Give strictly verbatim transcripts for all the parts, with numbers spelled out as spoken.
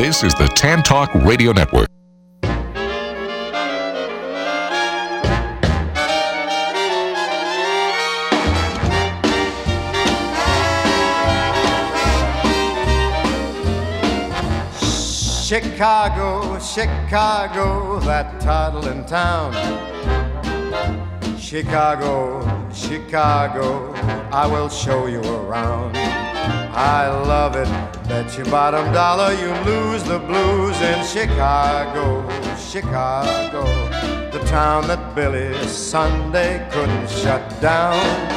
This is the Tan Talk Radio Network. Chicago, Chicago, that toddling town. Chicago, Chicago, I will show you around. I love it, bet your bottom dollar you lose the blues in Chicago, Chicago, the town that Billy Sunday couldn't shut down.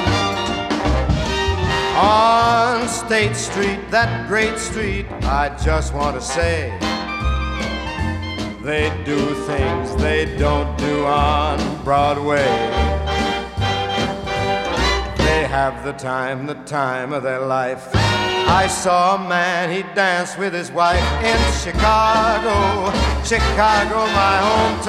On State Street, that great street, I just want to say, they do things they don't do on Broadway. They have the time, the time of their life. I saw a man, he danced with his wife in Chicago, Chicago, my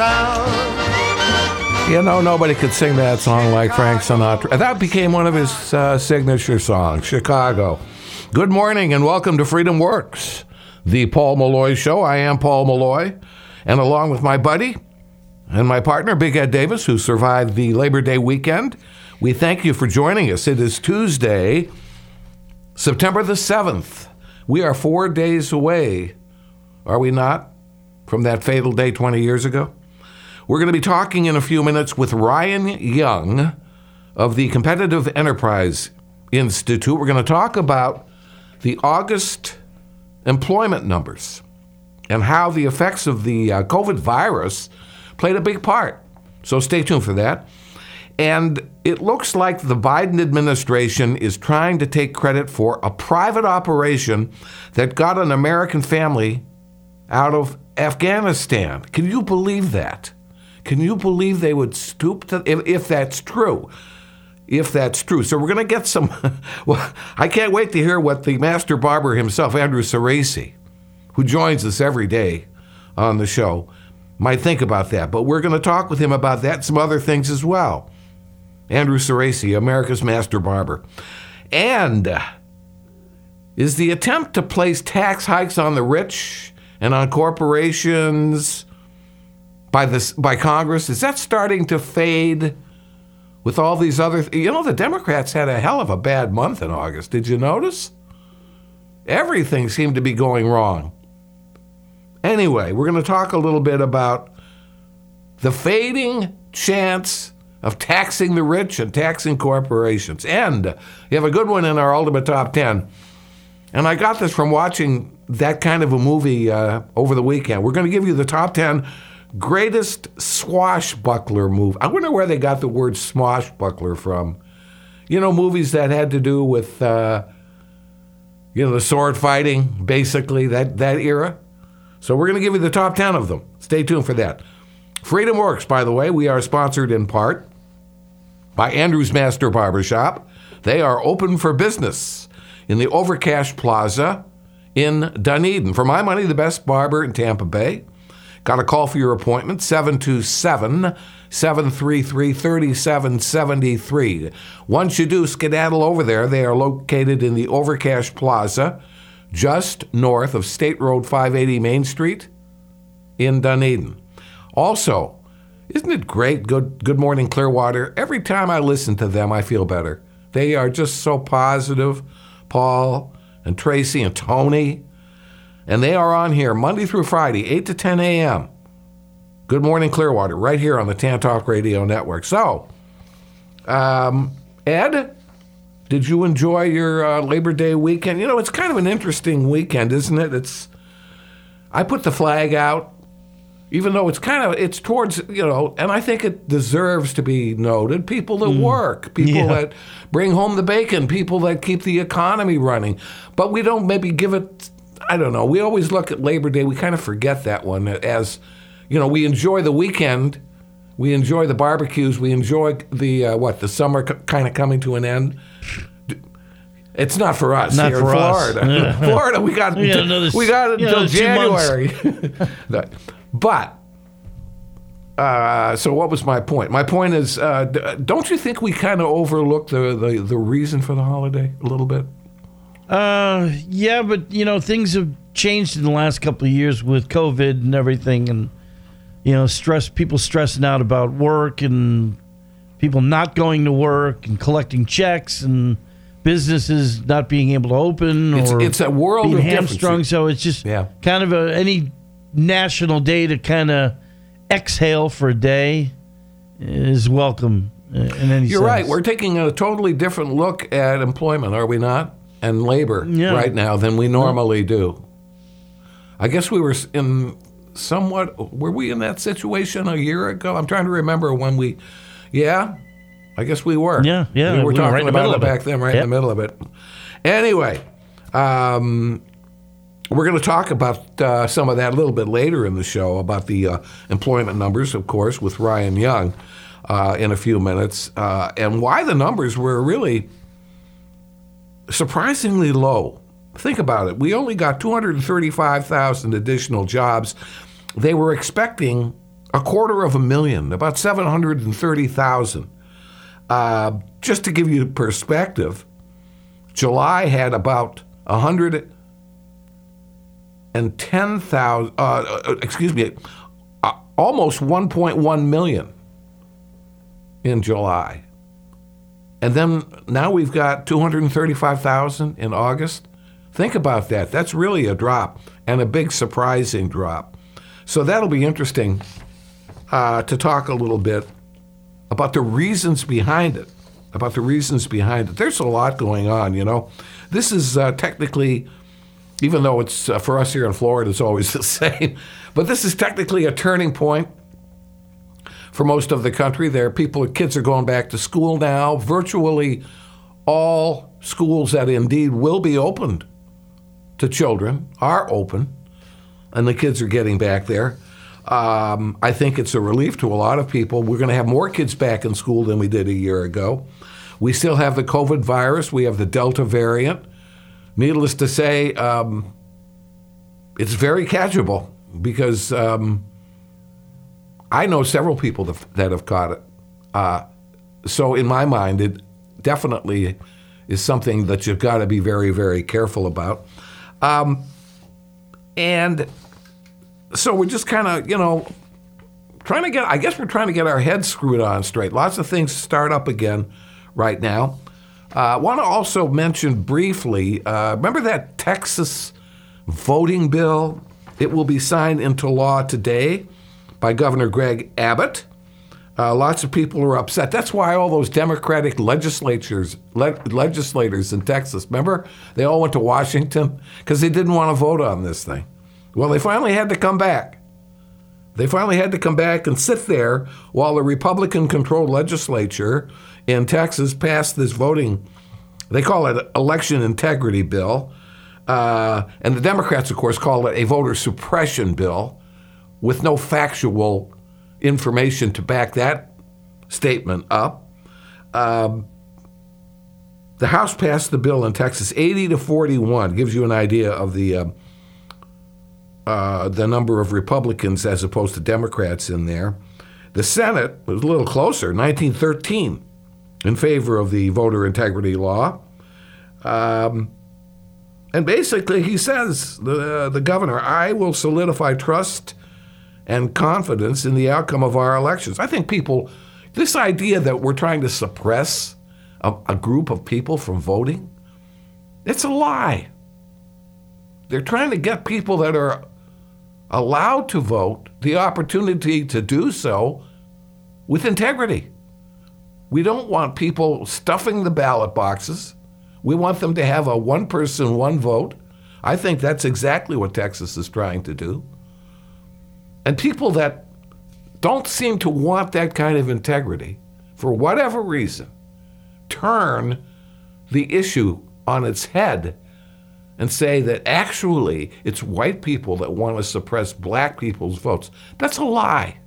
hometown. You know, nobody could sing that song like Frank Sinatra. That became one of his uh, signature songs, Chicago. Good morning and welcome to Freedom Works, the Paul Malloy Show. I am Paul Malloy, and along with my buddy and my partner, Big Ed Davis, who survived the Labor Day weekend, we thank you for joining us. It is Tuesday, September the seventh. We are four days away, are we not, from that fatal day twenty years ago? We're going to be talking in a few minutes with Ryan Young of the Competitive Enterprise Institute. We're going to talk about the August employment numbers and how the effects of the uh, COVID virus played a big part. So stay tuned for that. And it looks like the Biden administration is trying to take credit for a private operation that got an American family out of Afghanistan. Can you believe that? Can you believe they would stoop to, if, if that's true? If that's true. So we're going to get some, well, I can't wait to hear what the master barber himself, Andrew Cerasi, who joins us every day on the show, might think about that. But we're going to talk with him about that and some other things as well. Andrew Cerasi, America's master barber. And uh, is the attempt to place tax hikes on the rich and on corporations by this by Congress, is that starting to fade with all these other th- you know, the Democrats had a hell of a bad month in August. Did you notice? Everything seemed to be going wrong. Anyway, we're going to talk a little bit about the fading chance of taxing the rich and taxing corporations. And you have a good one in our Ultimate Top ten. And I got this from watching that kind of a movie uh, over the weekend. We're going to give you the top ten greatest swashbuckler movie. I wonder where they got the word swashbuckler from. You know, movies that had to do with, uh, you know, the sword fighting, basically, that, that era. So we're going to give you the top ten of them. Stay tuned for that. Freedom Works, by the way, we are sponsored in part by Andrew's Master Barbershop. They are open for business in the Overcash Plaza in Dunedin. For my money, the best barber in Tampa Bay. Got a call for your appointment, seven two seven, seven three three, three seven seven three. Once you do, skedaddle over there. They are located in the Overcash Plaza, just north of State Road five eighty Main Street in Dunedin. Also, isn't it great? Good Good Morning Clearwater. Every time I listen to them, I feel better. They are just so positive, Paul and Tracy and Tony. And they are on here Monday through Friday, eight to ten a.m. Good Morning Clearwater, right here on the Tan Talk Radio Network. So, um, Ed, did you enjoy your uh, Labor Day weekend? You know, it's kind of an interesting weekend, isn't it? It's I put the flag out. Even though it's kind of, it's towards, you know, and I think it deserves to be noted, people that mm. work, people yeah. that bring home the bacon, people that keep the economy running. But we don't maybe give it, I don't know, we always look at Labor Day, we kind of forget that one as, you know, we enjoy the weekend, we enjoy the barbecues, we enjoy the, uh, what, the summer c- kind of coming to an end. It's not for us not here for in Florida. Us. Florida, we got, we got, until, we got until January. But, uh, so what was my point? My point is, uh, don't you think we kind of overlooked the, the, the reason for the holiday a little bit? Uh, yeah, but, you know, things have changed in the last couple of years with COVID and everything, and you know, stress people stressing out about work and people not going to work and collecting checks and businesses not being able to open It's, or it's a world being of hamstrung. difference. So it's just Yeah. kind of a, any national day to kind of exhale for a day is welcome uh, in any You're sense. right. We're taking a totally different look at employment, are we not? And labor Yeah. right now than we normally do. I guess we were in somewhat, were we in that situation a year ago? I'm trying to remember when we, yeah, I guess we were. Yeah, yeah, We were we were talking right in the about middle it of it. back then, right Yep. in the middle of it. Anyway, um, we're going to talk about uh, some of that a little bit later in the show, about the uh, employment numbers, of course, with Ryan Young uh, in a few minutes, uh, and why the numbers were really surprisingly low. Think about it. We only got two hundred thirty-five thousand additional jobs. They were expecting a quarter of a million, about seven hundred thirty thousand. Uh, just to give you perspective, July had about one hundred ten thousand, uh, excuse me, uh, almost one point one million in July. And then now we've got two hundred thirty-five thousand in August. Think about that. That's really a drop, and a big surprising drop. So that'll be interesting uh, to talk a little bit about the reasons behind it, about the reasons behind it. There's a lot going on, you know. This is uh, technically, even though it's uh, for us here in Florida, it's always the same, but this is technically a turning point for most of the country. There, people, kids are going back to school now. Virtually all schools that indeed will be opened to children are open, and the kids are getting back there. Um, I think it's a relief to a lot of people. We're going to have more kids back in school than we did a year ago. We still have the COVID virus. We have the Delta variant. Needless to say, um, it's very catchable because um, I know several people that, that have caught it. Uh, so in my mind, it definitely is something that you've got to be very, very careful about. Um, and so we're just kind of, you know, trying to get, I guess we're trying to get our heads screwed on straight. Lots of things start up again right now. I uh, want to also mention briefly, uh, remember that Texas voting bill? It will be signed into law today by Governor Greg Abbott. Uh, lots of people are upset. That's why all those Democratic legislatures, le- legislators in Texas, remember? They all went to Washington because they didn't want to vote on this thing. Well, they finally had to come back. They finally had to come back and sit there while the Republican-controlled legislature in Texas passed this voting, they call it election integrity bill. Uh, and the Democrats, of course, call it a voter suppression bill with no factual information to back that statement up. Um, the House passed the bill in Texas eighty to forty-one. Gives you an idea of the uh, uh, the number of Republicans as opposed to Democrats in there. The Senate was a little closer, nineteen thirteen, in favor of the voter integrity law. Um, and basically he says, the, the governor, I will solidify trust and confidence in the outcome of our elections. I think people, this idea that we're trying to suppress a, a group of people from voting, it's a lie. They're trying to get people that are allowed to vote the opportunity to do so with integrity. We don't want people stuffing the ballot boxes. We want them to have a one person, one vote. I think that's exactly what Texas is trying to do. And people that don't seem to want that kind of integrity, for whatever reason, turn the issue on its head and say that actually it's white people that want to suppress black people's votes. That's a lie.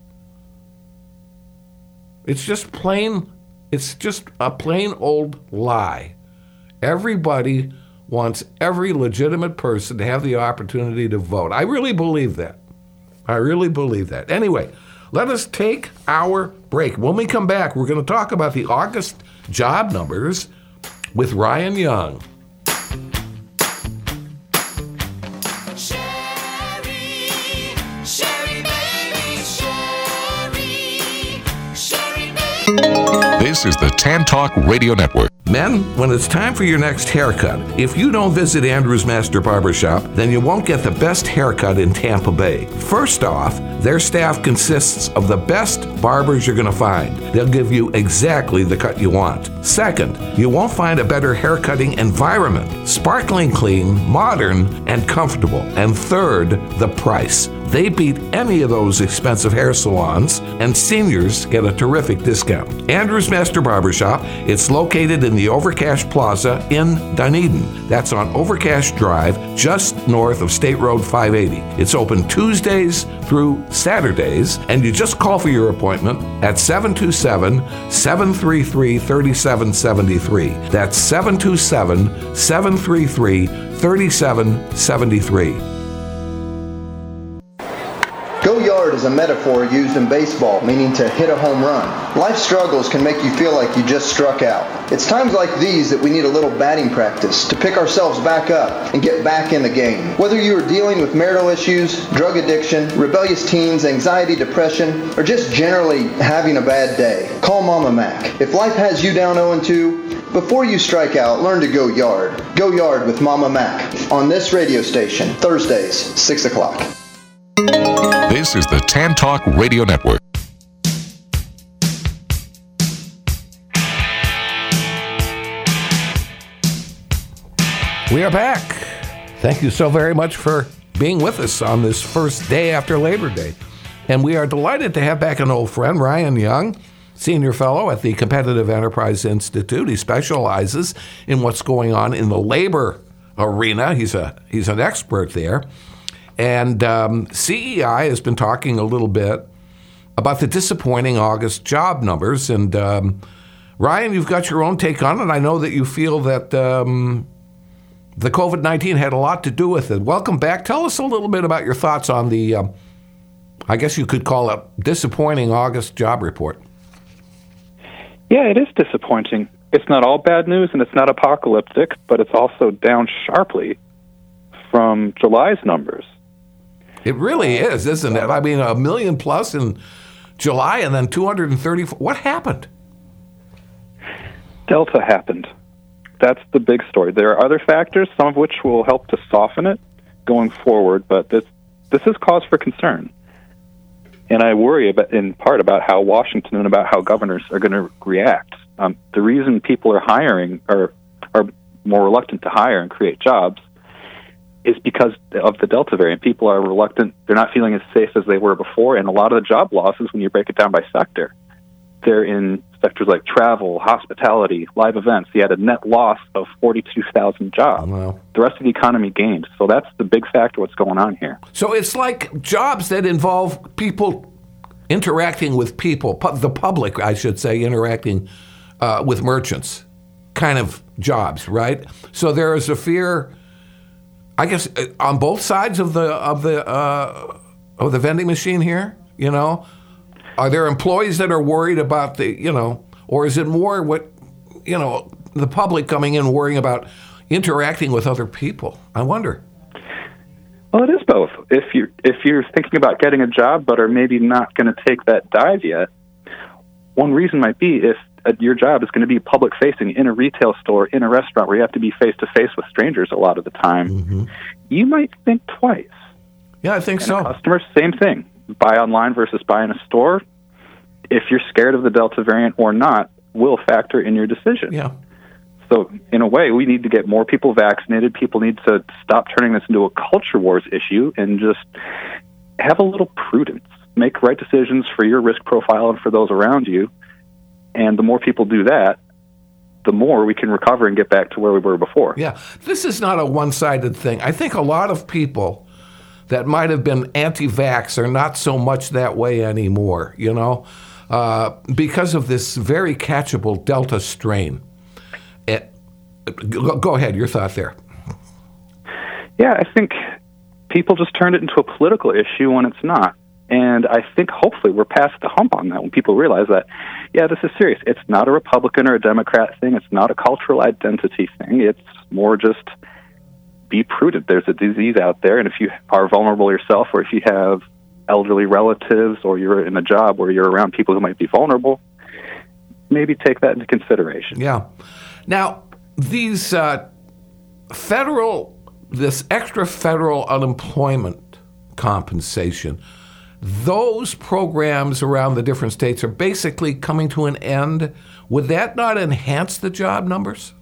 It's just plain, it's just a plain old lie. Everybody wants every legitimate person to have the opportunity to vote. I really believe that. I really believe that. Anyway, let us take our break. When we come back, we're going to talk about the August job numbers with Ryan Young. Share This is the Tan Talk Radio Network. Men, when it's time for your next haircut, if you don't visit Andrew's Master Barbershop, then you won't get the best haircut in Tampa Bay. First off, their staff consists of the best barbers you're going to find. They'll give you exactly the cut you want. Second, you won't find a better haircutting environment. Sparkling clean, modern, and comfortable. And third, the price. They beat any of those expensive hair salons, and seniors get a terrific discount. Andrew's Master Barbershop, it's located in the Overcash Plaza in Dunedin. That's on Overcash Drive, just north of State Road five eighty. It's open Tuesdays through Saturdays, and you just call for your appointment at seven two seven, seven three three, three seven seven three. That's seven two seven, seven three three, three seven seven three. Go yard is a metaphor used in baseball, meaning to hit a home run. Life struggles can make you feel like you just struck out. It's times like these that we need a little batting practice to pick ourselves back up and get back in the game. Whether you are dealing with marital issues, drug addiction, rebellious teens, anxiety, depression, or just generally having a bad day, call Mama Mac. If life has you down oh and two, before you strike out, learn to go yard. Go yard with Mama Mac on this radio station, Thursdays, six o'clock. This is the Tan Talk Radio Network. We are back. Thank you so very much for being with us on this first day after Labor Day. And we are delighted to have back an old friend, Ryan Young, Senior Fellow at the Competitive Enterprise Institute. He specializes in what's going on in the labor arena. He's a he's an expert there. And um, C E I has been talking a little bit about the disappointing August job numbers. And um, Ryan, you've got your own take on it. I know that you feel that um, the covid nineteen had a lot to do with it. Welcome back. Tell us a little bit about your thoughts on the, um, I guess you could call it, disappointing August job report. Yeah, it is disappointing. It's not all bad news and it's not apocalyptic, but it's also down sharply from July's numbers. It really is, isn't it? I mean, a million plus in July and then two hundred thirty-four. What happened? Delta happened. That's the big story. There are other factors, some of which will help to soften it going forward, but this this is cause for concern. And I worry about, in part about how Washington and about how governors are going to react. Um, the reason people are hiring or are more reluctant to hire and create jobs is because of the Delta variant. People are reluctant. They're not feeling as safe as they were before. And a lot of the job losses, when you break it down by sector, they're in sectors like travel, hospitality, live events. You had a net loss of forty-two thousand jobs. Wow. The rest of the economy gained. So that's the big factor what's going on here. So it's like jobs that involve people interacting with people, pu- the public, I should say, interacting uh, with merchants kind of jobs, right? So there is a fear, I guess, on both sides of the of the uh, of the vending machine here. You know, are there employees that are worried about the, you know, or is it more what, you know, the public coming in worrying about interacting with other people? I wonder. Well, it is both. If you if you're thinking about getting a job but are maybe not going to take that dive yet, one reason might be if uh, your job is going to be public facing in a retail store, in a restaurant where you have to be face to face with strangers a lot of the time, mm-hmm. you might think twice. Yeah, I think and so. Customers, same thing. Buy online versus buy in a store. If you're scared of the Delta variant or not, will factor in your decision. Yeah. So in a way, we need to get more people vaccinated. People need to stop turning this into a culture wars issue and just have a little prudence. Make right decisions for your risk profile and for those around you. And the more people do that, the more we can recover and get back to where we were before. Yeah. This is not a one-sided thing. I think a lot of people that might have been anti-vax are not so much that way anymore, you know, uh, because of this very catchable Delta strain. It, go, go ahead, your thought there. Yeah, I think people just turned it into a political issue when it's not. And I think hopefully we're past the hump on that when people realize that, yeah, this is serious. It's not a Republican or a Democrat thing. It's not a cultural identity thing. It's more just be prudent. There's a disease out there, and if you are vulnerable yourself or if you have elderly relatives or you're in a job where you're around people who might be vulnerable, maybe take that into consideration. Yeah. Now, these uh, federal, this extra federal unemployment compensation, those programs around the different states are basically coming to an end. Would that not enhance the job numbers?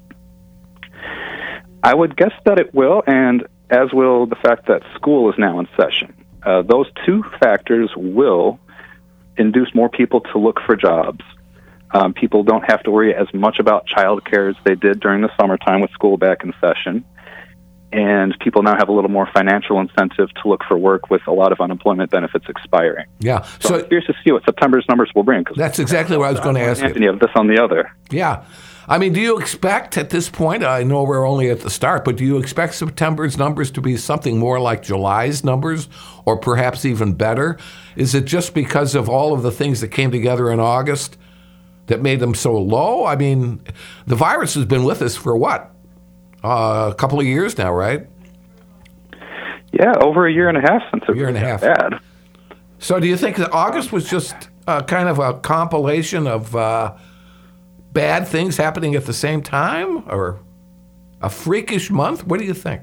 I would guess that it will, and as will the fact that school is now in session. Uh, those two factors will induce more people to look for jobs. Um, people don't have to worry as much about childcare as they did during the summertime with school back in session. And people now have a little more financial incentive to look for work with a lot of unemployment benefits expiring. Yeah. So, So I'm curious to see what September's numbers will bring. 'Cause that's exactly what I was going to ask and you. you have this on the other. Yeah. I mean, do you expect at this point, I know we're only at the start, but do you expect September's numbers to be something more like July's numbers or perhaps even better? Is it just because of all of the things that came together in August that made them so low? I mean, the virus has been with us for what? Uh, a couple of years now, right? Yeah, over a year and a half since it year and a got half. bad. So do you think that August was just uh, kind of a compilation of uh, bad things happening at the same time, or a freakish month? What do you think?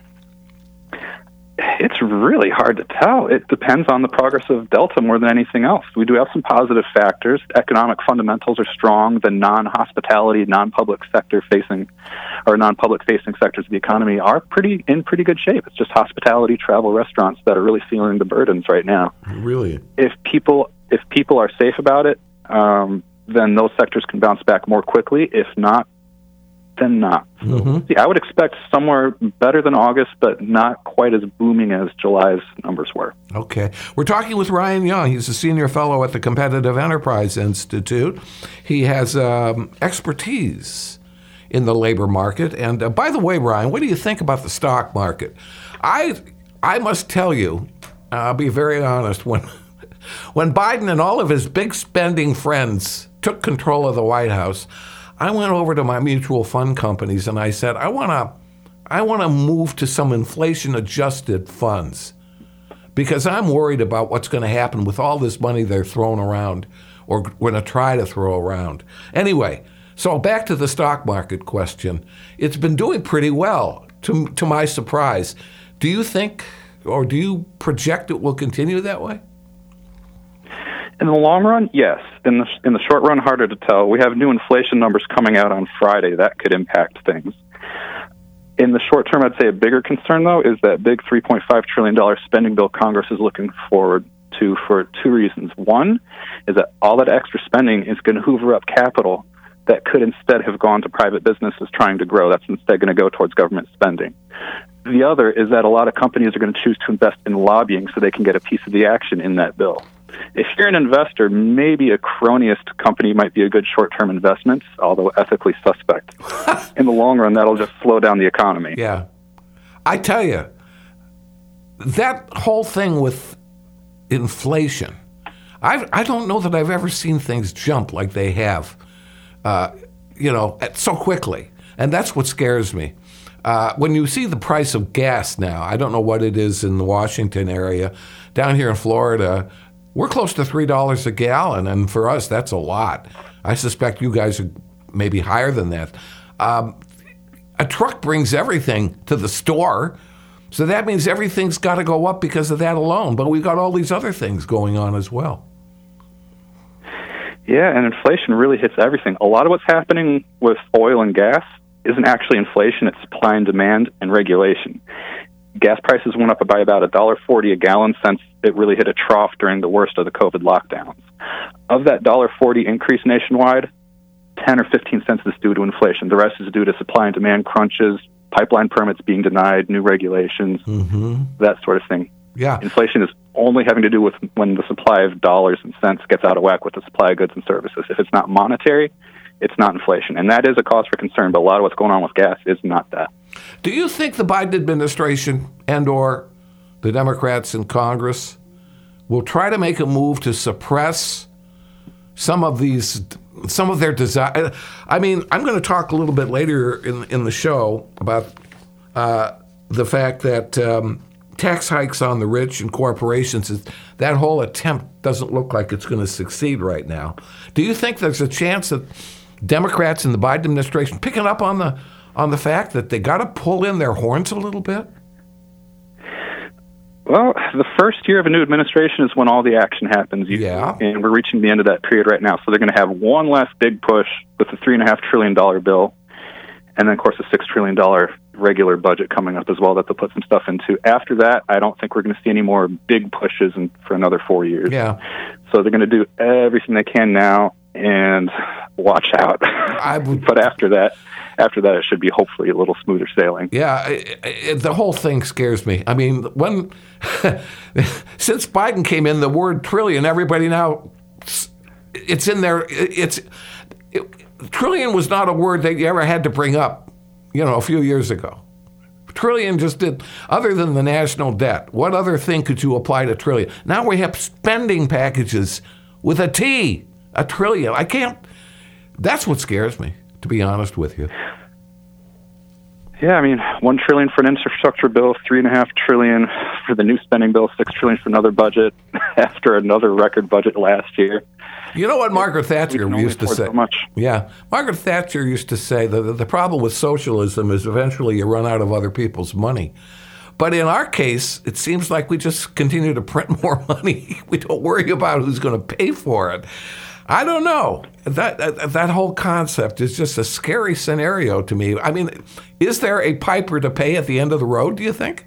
It's really hard to tell. It depends on the progress of Delta more than anything else. We do have some positive factors. Economic fundamentals are strong. The non-hospitality, non-public sector facing, or non-public facing sectors of the economy are pretty in pretty good shape. It's just hospitality, travel, restaurants that are really feeling the burdens right now. Really? If people if people are safe about it, um, then those sectors can bounce back more quickly. If not, then not. So, Mhm. yeah, I would expect somewhere better than August, but not quite as booming as July's numbers were. Okay. We're talking with Ryan Young. He's a senior fellow at the Competitive Enterprise Institute. He has um, expertise in the labor market. And uh, by the way, Ryan, what do you think about the stock market? I I must tell you, I'll be very honest, when when Biden and all of his big spending friends took control of the White House, I went over to my mutual fund companies and I said, I want to I want to move to some inflation-adjusted funds because I'm worried about what's going to happen with all this money they're throwing around or going to try to throw around. Anyway, so back to the stock market question. It's been doing pretty well, to to my surprise. Do you think, or do you project it will continue that way? In the long run, yes. In the in the short run, harder to tell. We have new inflation numbers coming out on Friday that could impact things. In the short term, I'd say a bigger concern, though, is that big three point five trillion dollars spending bill Congress is looking forward to for two reasons. One is that all that extra spending is going to hoover up capital that could instead have gone to private businesses trying to grow. That's instead going to go towards government spending. The other is that a lot of companies are going to choose to invest in lobbying so they can get a piece of the action in that bill. If you're an investor, maybe a cronyist company might be a good short-term investment, although ethically suspect. In the long run, that'll just slow down the economy. Yeah. I tell you, that whole thing with inflation, I I don't know that I've ever seen things jump like they have, uh, you know, so quickly. And that's what scares me. Uh, when you see the price of gas now, I don't know what it is in the Washington area. Down here in Florida, we're close to three dollars a gallon, and for us, that's a lot. I suspect you guys are maybe higher than that. Um, a truck brings everything to the store, so that means everything's got to go up because of that alone. But we've got all these other things going on as well. Yeah, and inflation really hits everything. A lot of what's happening with oil and gas isn't actually inflation, it's supply and demand and regulation. Gas prices went up by about one dollar forty a gallon since it really hit a trough during the worst of the COVID lockdowns. Of that one dollar forty increase nationwide, ten or fifteen cents is due to inflation. The rest is due to supply and demand crunches, pipeline permits being denied, new regulations, mm-hmm. that sort of thing. Yeah. Inflation is only having to do with when the supply of dollars and cents gets out of whack with the supply of goods and services. If it's not monetary, it's not inflation. And that is a cause for concern, but a lot of what's going on with gas is not that. Do you think the Biden administration and or the Democrats in Congress will try to make a move to suppress some of these, some of their desire? I mean, I'm going to talk a little bit later in in the show about uh, the fact that um, tax hikes on the rich and corporations, that whole attempt doesn't look like it's going to succeed right now. Do you think there's a chance that Democrats in the Biden administration picking up on the on the fact that they got to pull in their horns a little bit? Well, the first year of a new administration is when all the action happens. Usually, yeah. And we're reaching the end of that period right now. So they're going to have one last big push with the three point five trillion dollars bill. And then, of course, a six trillion dollars regular budget coming up as well that they'll put some stuff into. After that, I don't think we're going to see any more big pushes in, for another four years. Yeah. So they're going to do everything they can now and watch out. I would, but after that, after that, it should be hopefully a little smoother sailing. Yeah, it, it, the whole thing scares me. I mean, when since Biden came in, the word trillion, everybody now, it's in there. It's it, trillion was not a word that you ever had to bring up, you know, a few years ago. Trillion just did, other than the national debt, what other thing could you apply to trillion? Now we have spending packages with a T, a trillion. I can't, that's what scares me, to be honest with you. Yeah, I mean, one trillion for an infrastructure bill, three and a half trillion for the new spending bill, six trillion for another budget after another record budget last year. You know what Margaret Thatcher used to say? So much. Yeah, Margaret Thatcher used to say that the problem with socialism is eventually you run out of other people's money. But in our case, it seems like we just continue to print more money. We don't worry about who's going to pay for it. I don't know. That, that that whole concept is just a scary scenario to me. I mean, is there a piper to pay at the end of the road, do you think?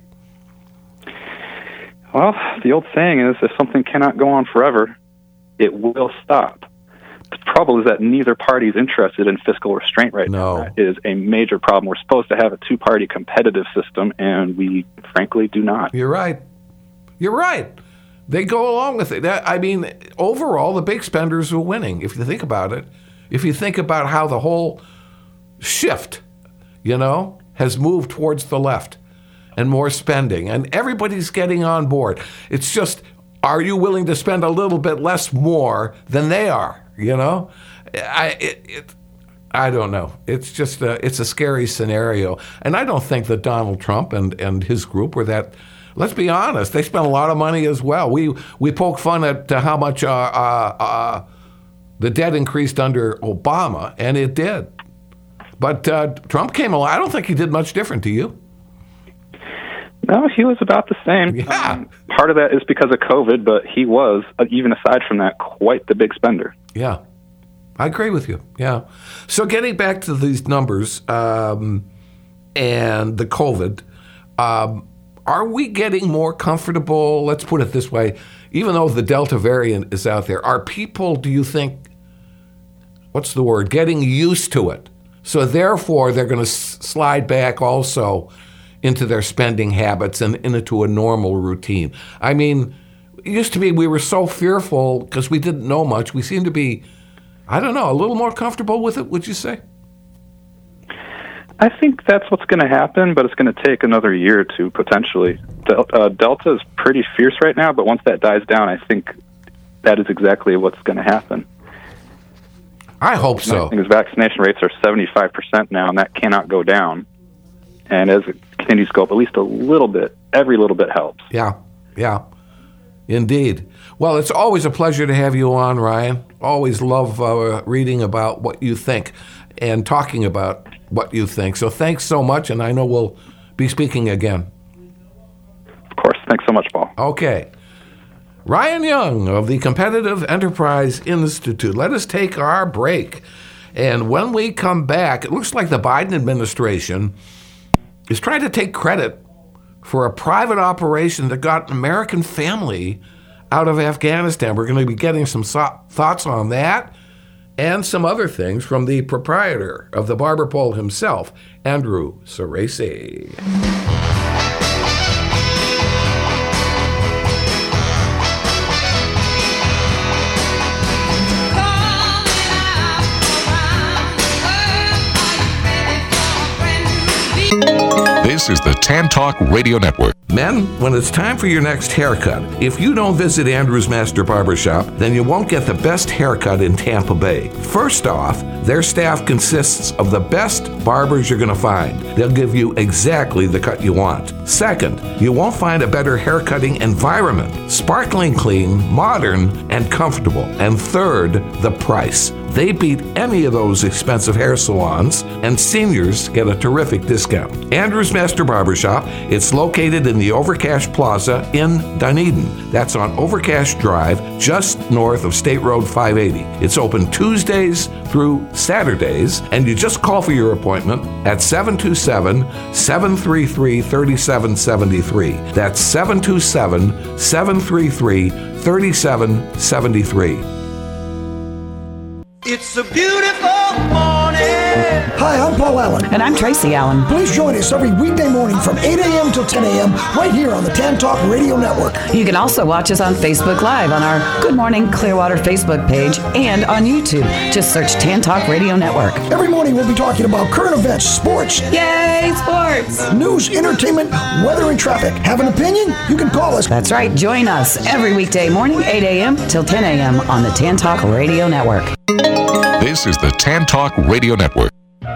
Well, the old saying is, if something cannot go on forever, it will stop. The trouble is that neither party is interested in fiscal restraint right no. now. That is a major problem. We're supposed to have a two-party competitive system, and we frankly do not. You're right. You're right. They go along with it. I mean, overall, the big spenders are winning, if you think about it. If you think about how the whole shift, you know, has moved towards the left and more spending, and everybody's getting on board. It's just, are you willing to spend a little bit less more than they are, you know? I it, it, I don't know. It's just a, it's a scary scenario. And I don't think that Donald Trump and, and his group were that... Let's be honest. They spent a lot of money as well. We we poke fun at uh, how much uh, uh, uh, the debt increased under Obama, and it did. But uh, Trump came along. I don't think he did much different. Do you? No, he was about the same. Yeah. Um, part of that is because of COVID, but he was, uh, even aside from that, quite the big spender. Yeah, I agree with you. Yeah. So getting back to these numbers um, and the COVID. Um, Are we getting more comfortable? Let's put it this way. Even though the Delta variant is out there, are people, do you think, what's the word, getting used to it? So therefore, they're going to s- slide back also into their spending habits and into a normal routine. I mean, it used to be we were so fearful because we didn't know much. We seem to be, I don't know, a little more comfortable with it, would you say? I think that's what's going to happen, but it's going to take another year or two, potentially. Del- uh, Delta is pretty fierce right now, but once that dies down, I think that is exactly what's going to happen. I hope so. I think vaccination rates are seventy-five percent now, and that cannot go down. And as it continues to go up at least a little bit, every little bit helps. Yeah, yeah, indeed. Well, it's always a pleasure to have you on, Ryan. Always love uh, reading about what you think and talking about what you think. So thanks so much, and I know we'll be speaking again. Of course. Thanks so much, Paul. Okay. Ryan Young of the Competitive Enterprise Institute. Let us take our break. And when we come back, it looks like the Biden administration is trying to take credit for a private operation that got an American family out of Afghanistan. We're going to be getting some so- thoughts on that and some other things from the proprietor of the Barber Pole himself, Andrew Ceresi. This is the Tan Talk Radio Network. Men, when it's time for your next haircut, if you don't visit Andrew's Master Barbershop, then you won't get the best haircut in Tampa Bay. First off, their staff consists of the best barbers you're going to find. They'll give you exactly the cut you want. Second, you won't find a better haircutting environment. Sparkling clean, modern, and comfortable. And third, the price. They beat any of those expensive hair salons, and seniors get a terrific discount. Andrew's Master Barbershop, it's located in the Overcash Plaza in Dunedin. That's on Overcash Drive, just north of State Road five eighty. It's open Tuesdays through Saturdays, and you just call for your appointment at seven two seven, seven three three, three seven seven three. That's seven two seven, seven three three, three seven seven three. It's a beautiful morning. Hi, I'm Paul Allen. And I'm Tracy Allen. Please join us every weekday morning from eight a.m. till ten a.m. right here on the Tan Talk Radio Network. You can also watch us on Facebook Live on our Good Morning Clearwater Facebook page and on YouTube. Just search Tan Talk Radio Network. Every morning we'll be talking about current events, sports. Yay, sports! News, entertainment, weather, and traffic. Have an opinion? You can call us. That's right. Join us every weekday morning, eight a.m. till ten a.m. on the Tan Talk Radio Network. This is the Tan Talk Radio Network.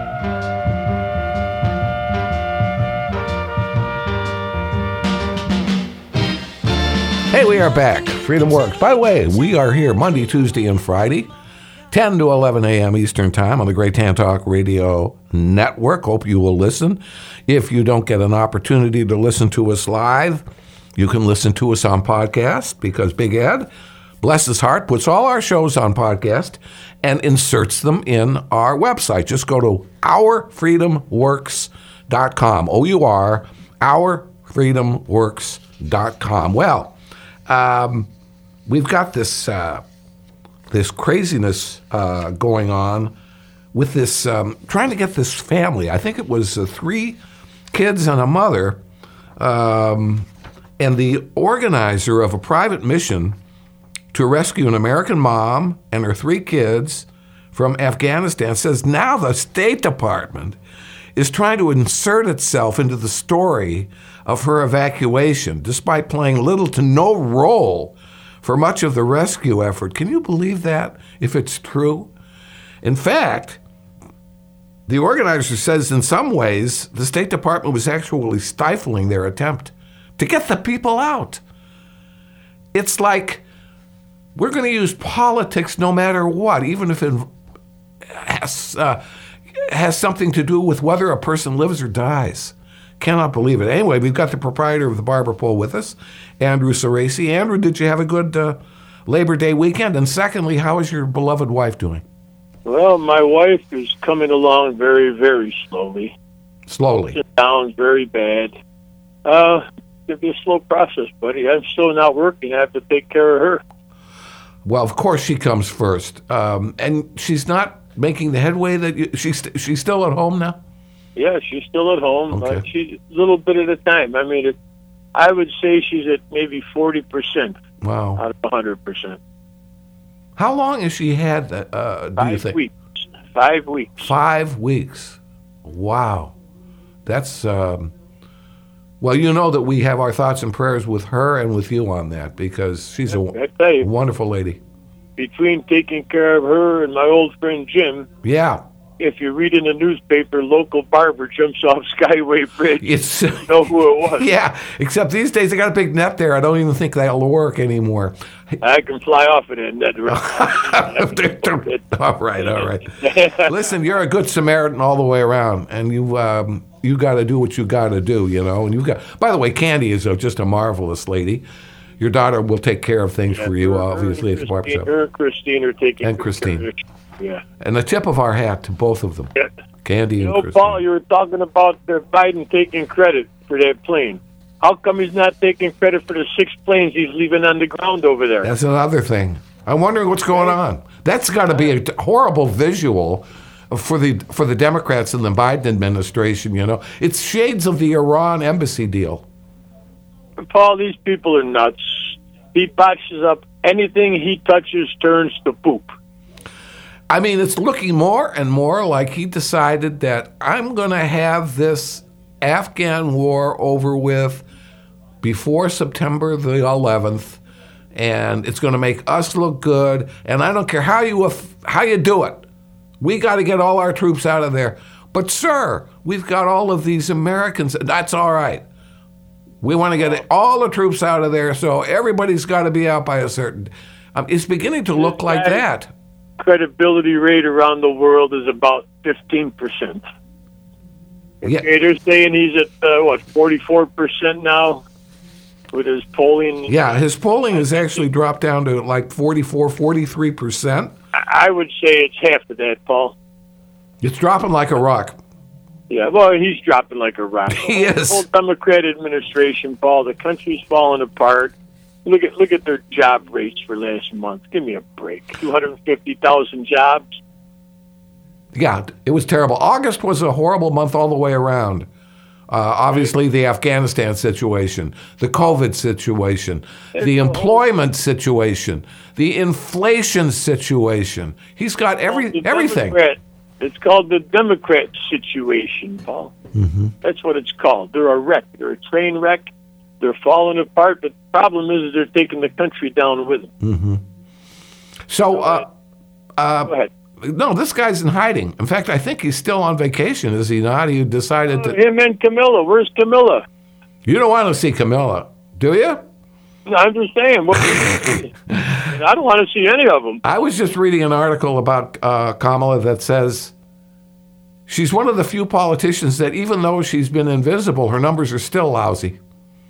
Hey, we are back. Freedom Works. By the way, we are here Monday, Tuesday, and Friday, ten to eleven a.m. Eastern Time on the Great Tan Talk Radio Network. Hope you will listen. If you don't get an opportunity to listen to us live, you can listen to us on podcast, because Big Ed, bless his heart, puts all our shows on podcast and inserts them in our website. Just go to our freedom works dot com, O U R, our freedom works dot com. Well, um, we've got this uh, this craziness uh, going on with this, um, trying to get this family. I think it was uh, three kids and a mother, um, and the organizer of a private mission to rescue an American mom and her three kids from Afghanistan says now the State Department is trying to insert itself into the story of her evacuation, despite playing little to no role for much of the rescue effort. Can you believe that, if it's true? In fact, the organizer says in some ways the State Department was actually stifling their attempt to get the people out. It's like, we're going to use politics no matter what, even if it has, uh, has something to do with whether a person lives or dies. Cannot believe it. Anyway, we've got the proprietor of the Barber Pole with us, Andrew Cerasi. Andrew, did you have a good uh, Labor Day weekend? And secondly, how is your beloved wife doing? Well, my wife is coming along very, very slowly. Slowly. Ups and downs, very bad. Uh, it'll be a slow process, buddy. I'm still not working. I have to take care of her. Well, of course she comes first. Um, and she's not making the headway that you, she's, she's still at home now? Yeah, she's still at home. Okay. Uh, she's a little bit at a time. I mean, it, I would say she's at maybe forty percent Wow. out of one hundred percent. How long has she had that, uh, do Five you think? weeks. Five weeks. Five weeks. Wow. That's, um, well, you know that we have our thoughts and prayers with her and with you on that, because she's a I tell you, wonderful lady. between taking care of her and my old friend Jim, Yeah. if you read in the newspaper, local barber jumps off Skyway Bridge, It's you know who it was. yeah, except these days they got a big net there. I don't even think that'll work anymore. I can fly off of that net. all right, all right. Listen, you're a good Samaritan all the way around, and you um, you got to do what you got to do, you know. And you got. By the way, Candy is a, just a marvelous lady. Your daughter will take care of things for you, obviously, at the barbershop. Her and Christine are taking And care Christine. of it. Yeah. And a tip of our hat to both of them, Yeah. Candy You and know, Christine. Paul, you were talking about uh, Biden taking credit for that plane. How come he's not taking credit for the six planes he's leaving on the ground over there? That's another thing. I'm wondering what's going on. That's got to be a t- horrible visual for the for the Democrats in the Biden administration. You know, it's shades of the Iran embassy deal. Paul, these people are nuts. He botches up anything he touches turns to poop. I mean, it's looking more and more like he decided that I'm going to have this Afghan war over with before September the eleventh, and it's going to make us look good. And I don't care how you how you do it. We got to get all our troops out of there. But, sir, we've got all of these Americans. That's all right. We want to get all the troops out of there, so everybody's got to be out by a certain... Um, it's beginning to look like that. Credibility rate around the world is about fifteen percent. Yeah. Okay, they're saying he's at, uh, what, forty-four percent now with his polling? Yeah, his polling has actually dropped down to like forty-four, forty-three percent. I would say it's half of that, Paul. It's dropping like a rock. Yeah, well, he's dropping like a rock. He is. The whole Democrat administration, Paul, the country's falling apart. Look at look at their job rates for last month. Give me a break. two hundred fifty thousand jobs. Yeah, it was terrible. August was a horrible month all the way around. Uh, obviously, the Afghanistan situation, the COVID situation, the employment situation, the inflation situation. He's got every everything. Democrat. It's called the Democrat situation, Paul. Mm-hmm. That's what it's called. They're a wreck. They're a train wreck. They're falling apart. But the problem is they're taking the country down with them. Mm-hmm. So, uh, uh, Go ahead. no, this guy's in hiding. In fact, I think he's still on vacation, is he not? He decided to... Him and Camilla. Where's Camilla? You don't want to see Camilla, do you? No, I'm just saying. What, I don't want to see any of them. I was just reading an article about uh, Kamala that says she's one of the few politicians that even though she's been invisible, her numbers are still lousy.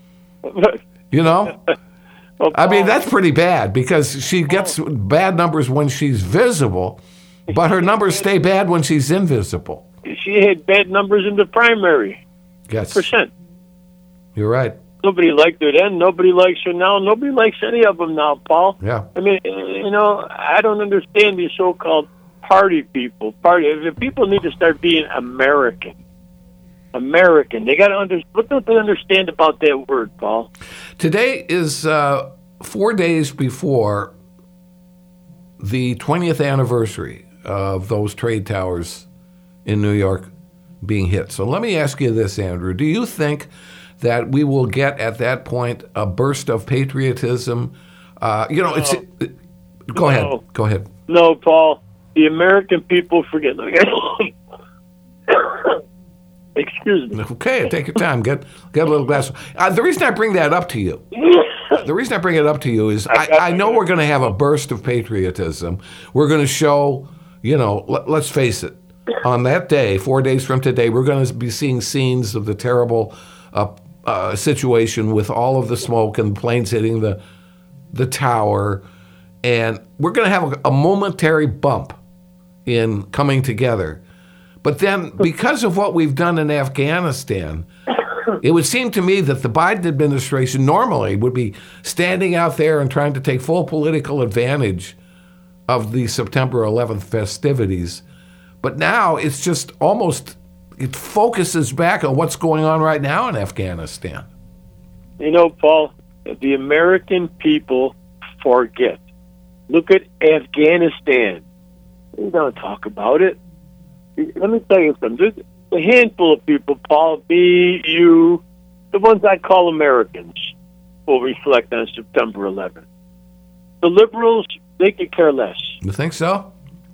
You know? Well, I mean, Paul, that's pretty bad because she gets bad numbers when she's visible, but her numbers stay bad when she's invisible. she had bad numbers in the primary. Yes. Percent. You're right. Nobody liked her then. Nobody likes her now. Nobody likes any of them now, Paul. Yeah. I mean, you know, I don't understand these so-called party people. Party the people need to start being American. American. They got to understand. What don't they understand about that word, Paul? Today is uh, four days before the twentieth anniversary of those trade towers in New York being hit. So let me ask you this, Andrew. Do you think that we will get at that point a burst of patriotism? Uh, you know, it's. No. It, go No. ahead. Go ahead. No, Paul. The American people forget. Excuse me. Okay, take your time. Get get a little glass. Uh, the reason I bring that up to you, the reason I bring it up to you is I, I know we're going to have a burst of patriotism. We're going to show, you know, let, let's face it, on that day, four days from today, we're going to be seeing scenes of the terrible uh, uh, situation with all of the smoke and planes hitting the the tower, and we're going to have a, a momentary bump in coming together. But then, because of what we've done in Afghanistan, it would seem to me that the Biden administration normally would be standing out there and trying to take full political advantage of the September eleventh festivities. But now it's just almost, it focuses back on what's going on right now in Afghanistan. You know, Paul, the American people forget. Look at Afghanistan. We don't talk about it. Let me tell you something. There's a handful of people, Paul, me, you, the ones I call Americans, will reflect on September eleventh. The liberals, they could care less. You think so?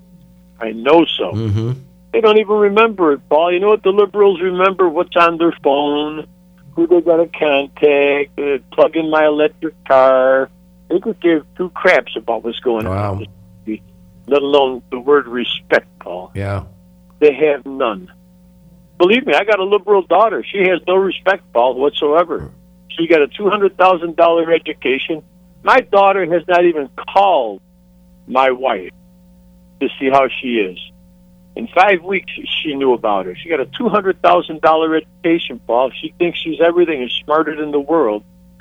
I know so. Mm-hmm. They don't even remember it, Paul. You know what the liberals remember? What's on their phone, who they got to contact, uh, plug in my electric car. They could give two craps about what's going Wow. on. Let alone the word respect, Paul. Yeah. They have none. Believe me, I got a liberal daughter. She has no respect, Paul, whatsoever. She got a two hundred thousand dollars education. My daughter has not even called my wife to see how she is. In five weeks, she knew about her. She got a two hundred thousand dollars education, Paul. She thinks she's everything and smarter than the world.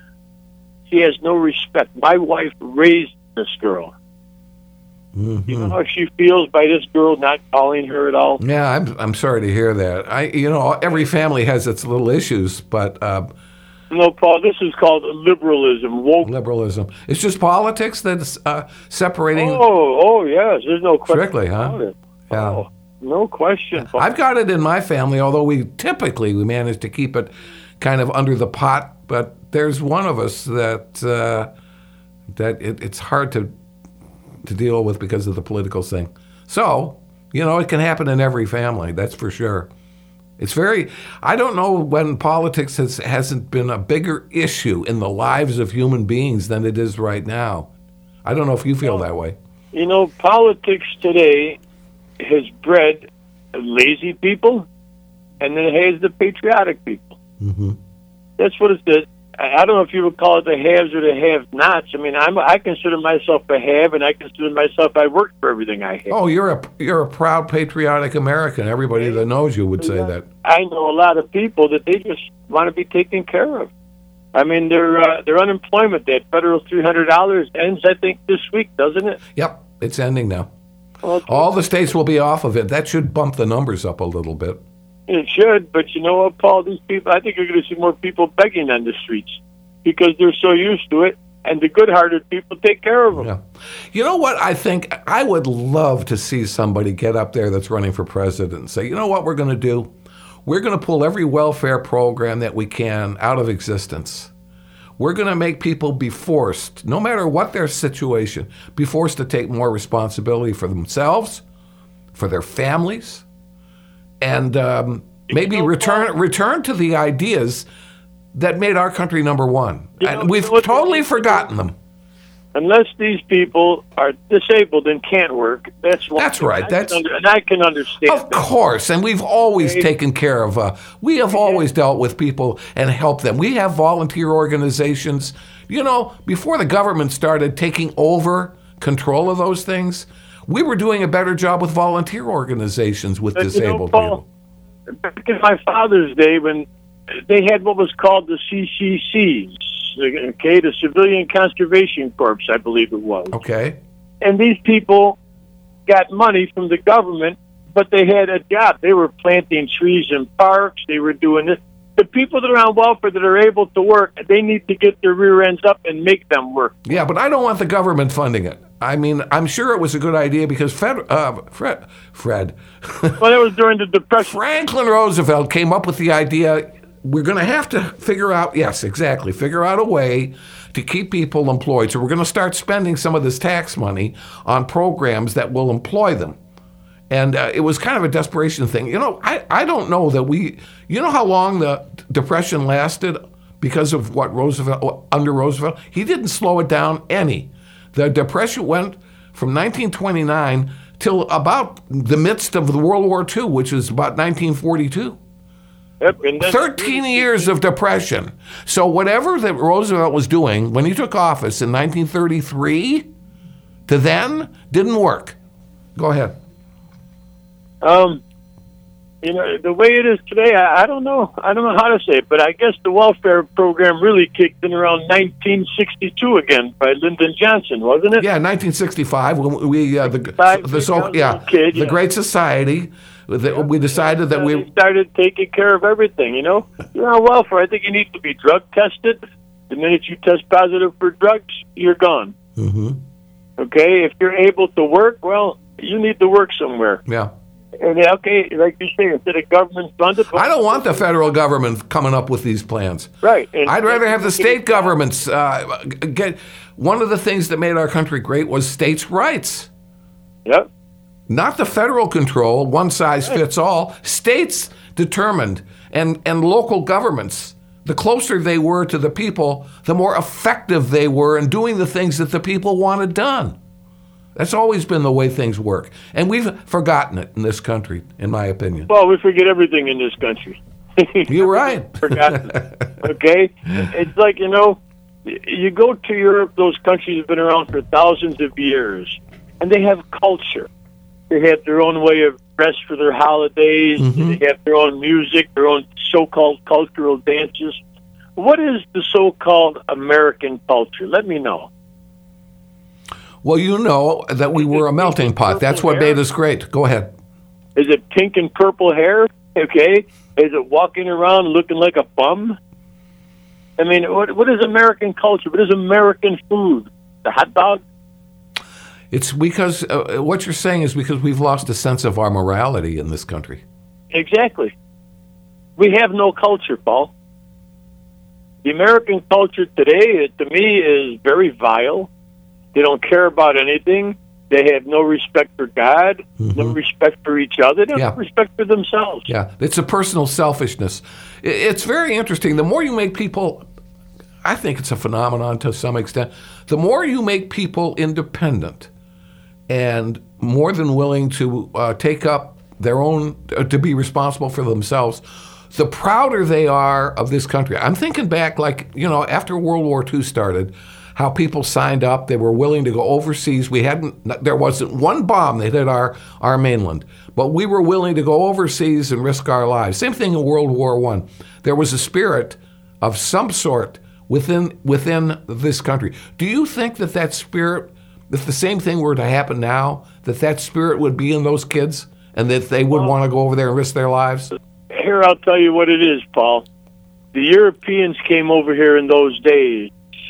She has no respect. My wife raised this girl. Mm-hmm. You know how she feels by this girl not calling her at all? Yeah, I'm I'm sorry to hear that. I you know every family has its little issues, but uh, no, Paul. This is called liberalism. Woke. Liberalism. It's just politics that's uh, separating. Oh, oh yes. There's no question Strictly, huh? about it. Yeah. Oh, No question. I've got it in my family, although we typically we manage to keep it kind of under the pot. But there's one of us that uh, that it, it's hard to to deal with because of the political thing. So, you know, it can happen in every family. That's for sure. It's very. I don't know when politics has hasn't been a bigger issue in the lives of human beings than it is right now. I don't know if you feel that way. You know, politics today has bred lazy people, and then it has the patriotic people. Mm-hmm. That's what it is. I I don't know if you would call it the haves or the have-nots. I mean, I'm, I consider myself a have, and I consider myself I worked for everything I have. Oh, you're a you're a proud patriotic American. Everybody that knows you would say that. I know a lot of people that they just want to be taken care of. I mean, their uh, their unemployment, that federal three hundred dollars ends, I think, this week, doesn't it? Yep, it's ending now. Okay. All the states will be off of it. That should bump the numbers up a little bit. It should, but you know what, Paul? These people, I think you're going to see more people begging on the streets because they're so used to it, and the good-hearted people take care of them. Yeah. You know what? I think I would love to see somebody get up there that's running for president and say, you know what we're going to do? We're going to pull every welfare program that we can out of existence. We're going to make people be forced, no matter what their situation, be forced to take more responsibility for themselves, for their families, and um, maybe return return to the ideas that made our country number one. You And know, we've what- totally forgotten them. Unless these people are disabled and can't work, that's one That's thing. right. I That's can under, and I can understand. Of that. course, and we've always Okay. taken care of, uh, we have always dealt with people and helped them. We have volunteer organizations. You know, before the government started taking over control of those things, we were doing a better job with volunteer organizations with But, you know, disabled Paul, people. back in my father's day, when they had what was called the C C Cs, okay, the Civilian Conservation Corps, I believe it was. Okay. And these people got money from the government, but they had a job. They were planting trees in parks. They were doing this. The people that are on welfare that are able to work, they need to get their rear ends up and make them work. Yeah, but I don't want the government funding it. I mean, I'm sure it was a good idea because Fred, uh, Fred, Fred, Well, that was during the Depression. Franklin Roosevelt came up with the idea we're going to have to figure out, yes, exactly, figure out a way to keep people employed. So we're going to start spending some of this tax money on programs that will employ them. And uh, it was kind of a desperation thing. You know, I, I don't know that we, you know how long the Depression lasted because of what Roosevelt, under Roosevelt? He didn't slow it down any. The Depression went from nineteen twenty-nine till about the midst of the World War Two, which is about nineteen forty-two. Yep, and then thirteen years of depression. So whatever that Roosevelt was doing when he took office in nineteen thirty-three to then didn't work. Go ahead. Um, you know, the way it is today, I, I don't know. I don't know how to say it, but I guess the welfare program really kicked in around nineteen sixty-two again by Lyndon Johnson, wasn't it? Yeah, nineteen sixty-five when we uh, the the so yeah kid, the yeah. Great Society. The, we decided that Uh, we they started taking care of everything. You know, you're on welfare. I think you need to be drug tested. The minute you test positive for drugs, you're gone. Mm-hmm. Okay, if you're able to work, well, you need to work somewhere. Yeah. And yeah, okay, like you say, instead of government funded, I don't want the federal government coming up with these plans. Right. And I'd rather have the state governments uh, get. One of the things that made our country great was states' rights. Yep. Not the federal control, one size fits all. States determined, and, and local governments, the closer they were to the people, the more effective they were in doing the things that the people wanted done. That's always been the way things work. And we've forgotten it in this country, in my opinion. Well, we forget everything in this country. You're right. Forgotten. Okay? It's like, you know, you go to Europe, those countries have been around for thousands of years, and they have culture. They have their own way of dress for their holidays. Mm-hmm. They have their own music, their own so-called cultural dances. What is the so-called American culture? Let me know. Well, you know that we were a melting pot. That's what made us great. Go ahead. Is it pink and purple hair? Okay. Is it walking around looking like a bum? I mean, what what is American culture? What is American food? The hot dog? It's because uh, what you're saying is because we've lost a sense of our morality in this country. Exactly. We have no culture, Paul. The American culture today, to me, is very vile. They don't care about anything. They have no respect for God, mm-hmm. no respect for each other, no yeah. respect for themselves. Yeah, it's a personal selfishness. It's very interesting. The more you make people, I think it's a phenomenon to some extent, the more you make people independent and more than willing to uh, take up their own, uh, to be responsible for themselves, the prouder they are of this country. I'm thinking back, like, you know, after World War Two started, how people signed up, they were willing to go overseas. We hadn't, there wasn't one bomb that hit our, our mainland, but we were willing to go overseas and risk our lives. Same thing in World War One. There was a spirit of some sort within within this country. Do you think that that spirit, if the same thing were to happen now, that that spirit would be in those kids and that they would well, want to go over there and risk their lives? Here, I'll tell you what it is, Paul. The Europeans came over here in those days,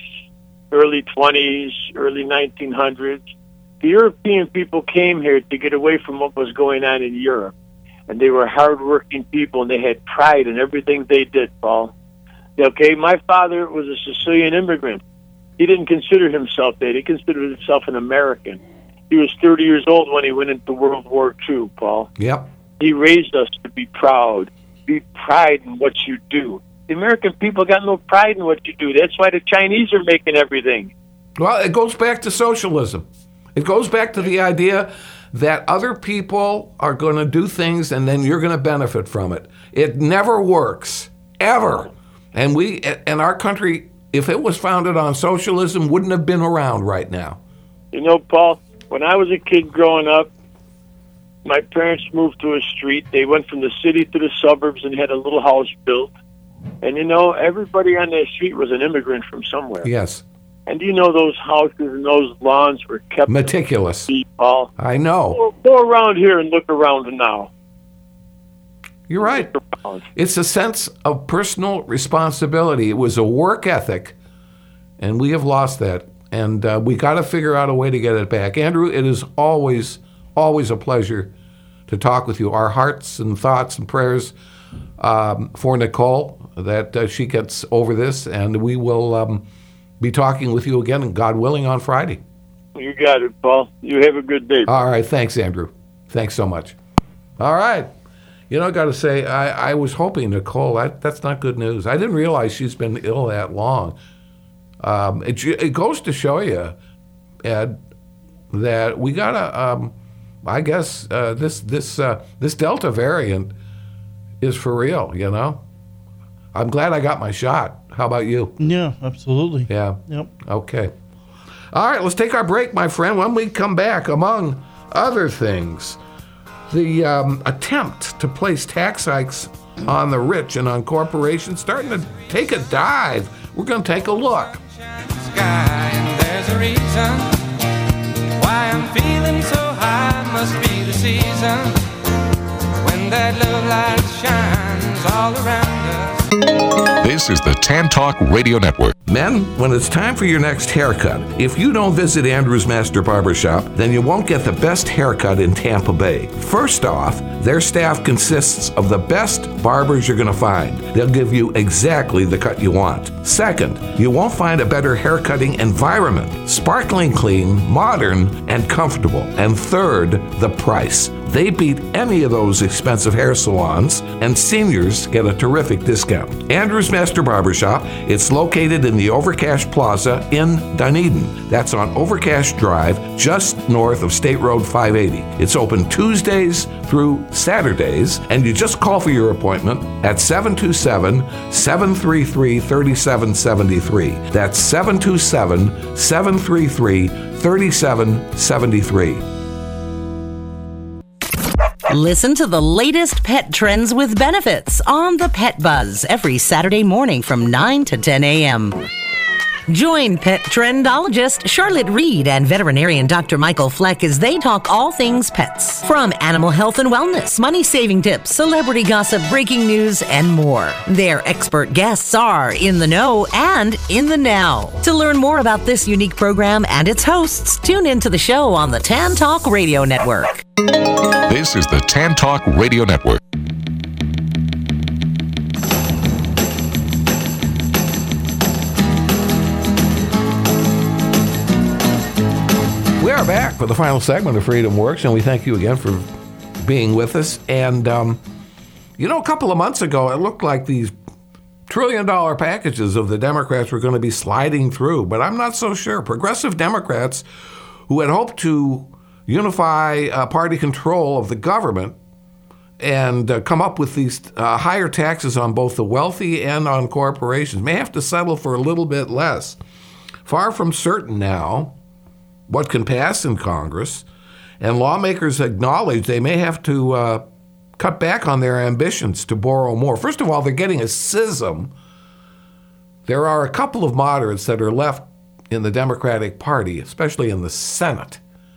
early twenties, early nineteen hundreds. The European people came here to get away from what was going on in Europe. And they were hardworking people, and they had pride in everything they did, Paul. Okay, my father was a Sicilian immigrant. He didn't consider himself that. He considered himself an American. He was thirty years old when he went into World War Two, Paul. Yep. He raised us to be proud, be pride in what you do. The American people got no pride in what you do. That's why the Chinese are making everything. Well, it goes back to socialism. It goes back to the idea that other people are going to do things and then you're going to benefit from it. It never works, ever. And we, and our country, if it was founded on socialism, wouldn't have been around right now. You know, Paul, when I was a kid growing up, my parents moved to a street. They went from the city to the suburbs and had a little house built. And, you know, everybody on that street was an immigrant from somewhere. Yes. And do you know those houses and those lawns were kept meticulous. Deep, Paul? I know. Go, go around here and look around now. You're right. It's a sense of personal responsibility. It was a work ethic, and we have lost that. And uh, we got to figure out a way to get it back. Andrew, it is always, always a pleasure to talk with you. Our hearts and thoughts and prayers um, for Nicole, that uh, she gets over this, and we will um, be talking with you again, God willing, on Friday. You got it, Paul. You have a good day. All right. Thanks, Andrew. Thanks so much. All right. You know, I got to say, I, I was hoping, Nicole, that, that's not good news. I didn't realize she's been ill that long. Um, it, it goes to show you, Ed, that we got to, um, I guess, uh, this this uh, this Delta variant is for real, you know? I'm glad I got my shot. How about you? Yeah, absolutely. Yeah? Yep. Okay. All right, let's take our break, my friend. When we come back, among other things, the um, attempt to place tax hikes on the rich and on corporations starting to take a dive. We're going to take a look. Sky, and there's a reason why I'm feeling so high. Must be the season when that love light shines all around us. This is the Tan Talk Radio Network. Men, when it's time for your next haircut, if you don't visit Andrew's Master Barbershop, then you won't get the best haircut in Tampa Bay. First off, their staff consists of the best barbers you're going to find. They'll give you exactly the cut you want. Second, you won't find a better haircutting environment. Sparkling clean, modern, and comfortable. And third, the price. They beat any of those expensive hair salons, and seniors get a terrific discount. Andrew's Master Barbershop, it's located in the Overcash Plaza in Dunedin. That's on Overcash Drive, just north of State Road five eighty. It's open Tuesdays through Saturdays, and you just call for your appointment at seven two seven, seven three three, three seven seven three. That's seven two seven, seven three three, three seven seven three. Listen to the latest pet trends with benefits on the Pet Buzz every Saturday morning from nine to ten a.m. Join pet trendologist Charlotte Reed and veterinarian Doctor Michael Fleck as they talk all things pets. From animal health and wellness, money-saving tips, celebrity gossip, breaking news, and more. Their expert guests are in the know and in the now. To learn more about this unique program and its hosts, tune into the show on the Tan Talk Radio Network. This is the Tan Talk Radio Network. We are back for the final segment of Freedom Works, and we thank you again for being with us. And, um, you know, a couple of months ago, it looked like these trillion-dollar packages of the Democrats were going to be sliding through, but I'm not so sure. Progressive Democrats, who had hoped to unify uh, party control of the government and uh, come up with these uh, higher taxes on both the wealthy and on corporations, may have to settle for a little bit less. Far from certain now what can pass in Congress, and lawmakers acknowledge they may have to uh, cut back on their ambitions to borrow more. First of all, they're getting a schism. There are a couple of moderates that are left in the Democratic Party, especially in the Senate.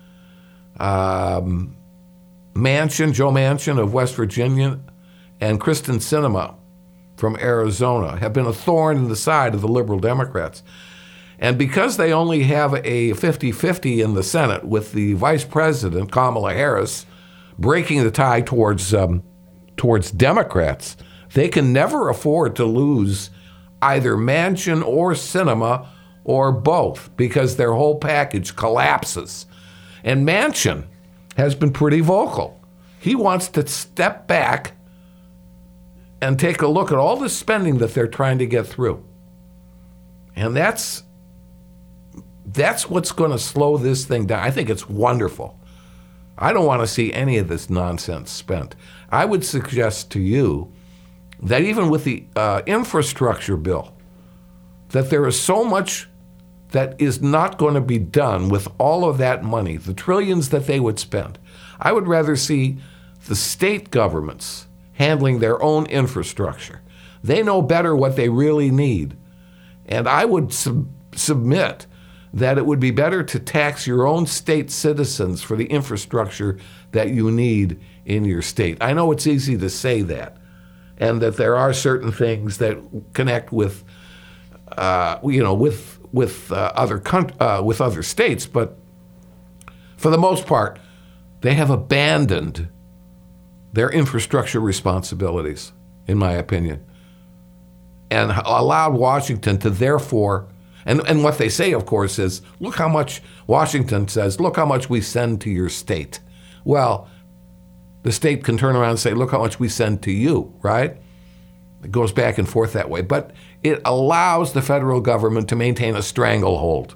Um, Manchin, Joe Manchin of West Virginia, and Kristen Sinema from Arizona have been a thorn in the side of the liberal Democrats. And because they only have a fifty-fifty in the Senate, with the Vice President, Kamala Harris, breaking the tie towards um, towards Democrats, they can never afford to lose either Manchin or Sinema or both, because their whole package collapses. And Manchin has been pretty vocal. He wants to step back and take a look at all the spending that they're trying to get through. And that's that's what's going to slow this thing down. I think it's wonderful. I don't want to see any of this nonsense spent. I would suggest to you that even with the uh, infrastructure bill, that there is so much that is not going to be done with all of that money, the trillions that they would spend. I would rather see the state governments handling their own infrastructure. They know better what they really need. And I would sub- submit that it would be better to tax your own state citizens for the infrastructure that you need in your state. I know it's easy to say that, and that there are certain things that connect with, uh, you know, with with uh, other con- uh, with other states, but for the most part, they have abandoned their infrastructure responsibilities, in my opinion, and allowed Washington to therefore. And and what they say, of course, is, look how much, Washington says, look how much we send to your state. Well, the state can turn around and say, look how much we send to you, right? It goes back and forth that way. But it allows the federal government to maintain a stranglehold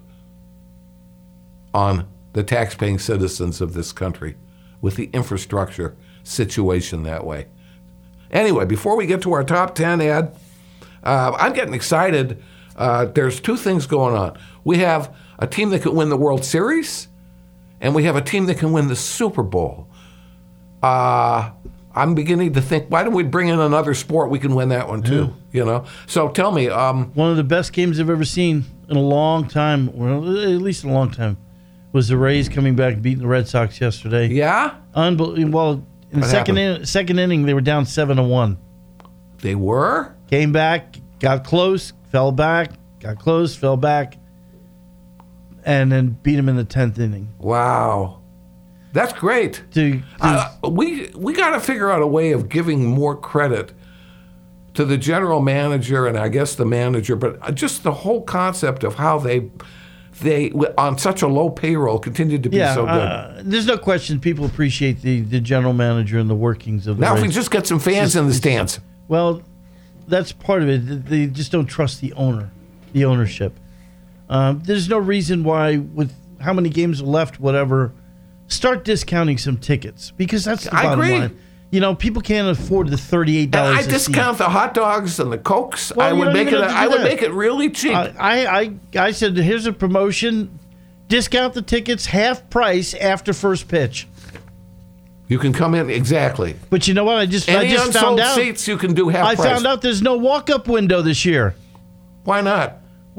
on the taxpaying citizens of this country with the infrastructure situation that way. Anyway, before we get to our top ten, Ed, uh, I'm getting excited. Uh, there's two things going on. We have a team that can win the World Series, and we have a team that can win the Super Bowl. Uh, I'm beginning to think, why don't we bring in another sport? We can win that one too, yeah. You know? So tell me. Um, one of the best games I've ever seen in a long time, well, at least in a long time, was the Rays coming back and beating the Red Sox yesterday. Yeah? Unbelievable. Well, in the second, in, second inning, they were down seven to one. They were? Came back, got close, fell back, got close, fell back, and then beat him in the tenth inning. Wow. That's great. To, to, uh, we we got to figure out a way of giving more credit to the general manager and I guess the manager, but just the whole concept of how they, they on such a low payroll, continued to be yeah, so good. Uh, there's no question people appreciate the, the general manager and the workings of the Now, race. if we just get some fans just, in the stands. Well, that's part of it. They just don't trust the owner, the ownership. Um, there's no reason why, with how many games are left, whatever, start discounting some tickets, because that's the I bottom agree. line. You know, people can't afford the thirty-eight dollars. And I discount the hot dogs and the Cokes. Well, I you would don't make it. even A, have to do I would that. make it really cheap. I, I, I said, here's a promotion. Discount the tickets half price after first pitch. You can come in exactly. But you know what? I just Any I just unsold found out. seats you can do half I price. found out there's no walk-up window this year. Why not?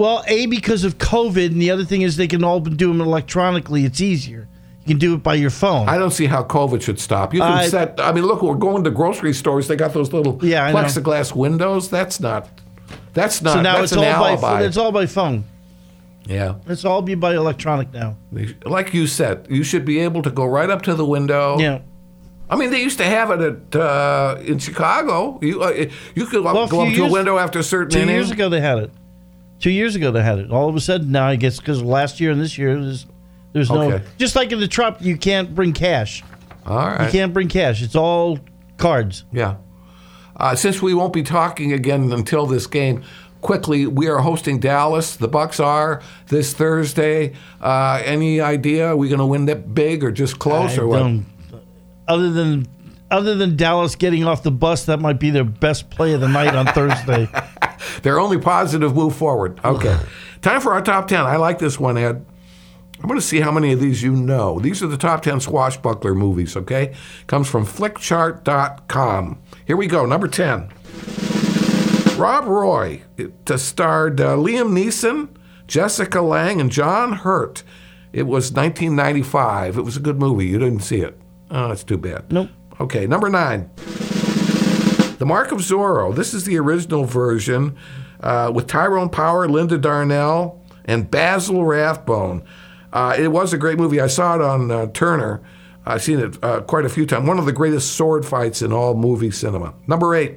Well, A, because of COVID, and the other thing is they can all do them electronically. It's easier. You can do it by your phone. I don't see how COVID should stop. You can I- set. I mean, look, we're going to grocery stores. They got those little Yeah, I know. plexiglass windows. That's not. That's not. so now that's it's an all alibi. by it's all by phone. yeah. It's all be by electronic now. Like you said, you should be able to go right up to the window. Yeah. I mean, they used to have it at uh, in Chicago. You uh, you could Well, a go up few to a years- window after a certain Two inning. years ago they had it. Two years ago they had it. All of a sudden now, I guess because last year and this year there's there's no Okay. just like in the Trop, you can't bring cash. All right. You can't bring cash. It's all cards. Yeah. Uh, since we won't be talking again until this game, quickly, we are hosting Dallas. The Bucks are this Thursday. Uh, any idea? Are we going to win that big or just close I or what? don't- Other than other than Dallas getting off the bus, that might be their best play of the night on Thursday. Their only positive move forward. Okay. Time for our top ten. I like this one, Ed. I'm going to see how many of these you know. These are the top ten swashbuckler movies, okay? Comes from flickchart dot com. Here we go. Number ten. Rob Roy. It uh, starred uh, Liam Neeson, Jessica Lange, and John Hurt. It was nineteen ninety-five. It was a good movie. You didn't see it. Oh, that's too bad. Nope. Okay, number nine. The Mark of Zorro. This is the original version uh, with Tyrone Power, Linda Darnell, and Basil Rathbone. Uh, it was a great movie. I saw it on uh, Turner. I've seen it uh, quite a few times. One of the greatest sword fights in all movie cinema. Number eight.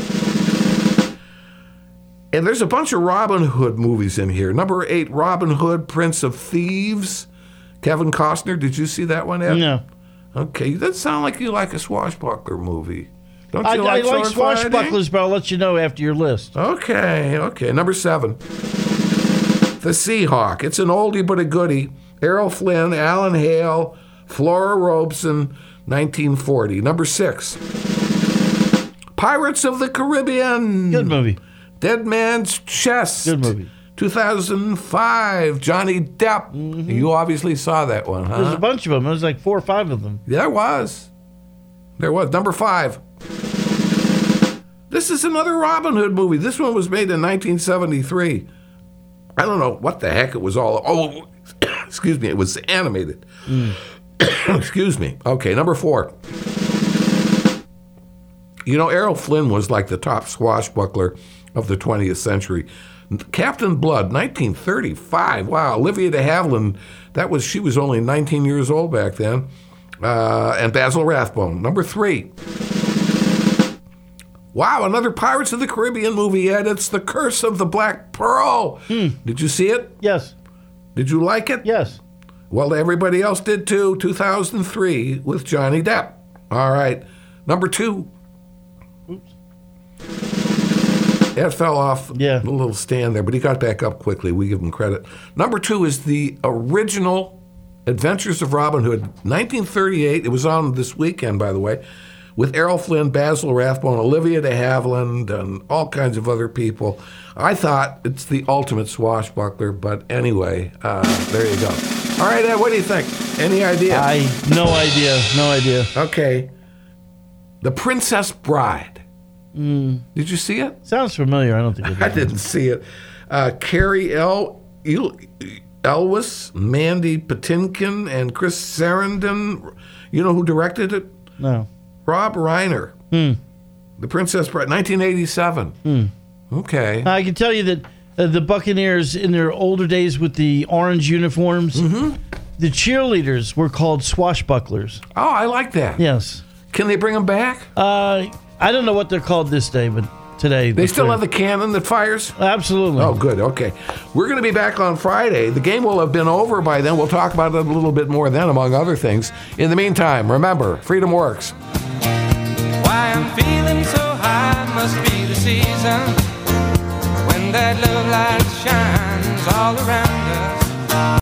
And there's a bunch of Robin Hood movies in here. Number eight, Robin Hood, Prince of Thieves. Kevin Costner. Did you see that one, Ed? No. Okay, you doesn't sound like you like a swashbuckler movie. Don't you I, like, I like sword fighting? swashbucklers, but I'll let you know after your list. Okay, okay. Number seven. The Seahawk. It's an oldie but a goodie. Errol Flynn, Alan Hale, Flora Robeson, nineteen forty. Number six. Pirates of the Caribbean. Good movie. Dead Man's Chest. Good movie. two thousand five. Johnny Depp. Mm-hmm. You obviously saw that one, huh? There's a bunch of them. There's like four or five of them. There was. There was. Number five. This is another Robin Hood movie. This one was made in nineteen seventy-three. I don't know what the heck it was all. Oh, excuse me. It was animated. Mm. Excuse me. Okay, number four. You know, Errol Flynn was like the top swashbuckler of the twentieth century. Captain Blood, nineteen thirty-five. Wow, Olivia de Havilland, that was she was only nineteen years old back then. Uh, and Basil Rathbone, number three. Wow, another Pirates of the Caribbean movie, Ed. It's The Curse of the Black Pearl. Hmm. Did you see it? Yes. Did you like it? Yes. Well, everybody else did too. two thousand three with Johnny Depp. All right, number two. Oops. Ed fell off Yeah. the little stand there, but he got back up quickly. We give him credit. Number two is the original Adventures of Robin Hood, nineteen thirty-eight. It was on this weekend, by the way, with Errol Flynn, Basil Rathbone, Olivia de Havilland, and all kinds of other people. I thought it's the ultimate swashbuckler, but anyway, uh, there you go. All right, Ed, what do you think? Any idea? I no idea. No idea. Okay. The Princess Bride. Mm. Did you see it? Sounds familiar. I don't think it I didn't see it. Uh, Carrie El, El Elwes, Mandy Patinkin, and Chris Sarandon. You know who directed it? No. Rob Reiner. Hmm. The Princess Bride, nineteen eighty-seven. Hmm. Okay. I can tell you that uh, the Buccaneers, in their older days with the orange uniforms, mm-hmm. the cheerleaders were called swashbucklers. Oh, I like that. Yes. Can they bring them back? Uh, I don't know what they're called this day, but today. They still have the cannon that fires? Absolutely. Oh, good. Okay. We're going to be back on Friday. The game will have been over by then. We'll talk about it a little bit more then, among other things. In the meantime, remember, freedom works. Why I'm feeling so high must be the season when that love light shines all around us.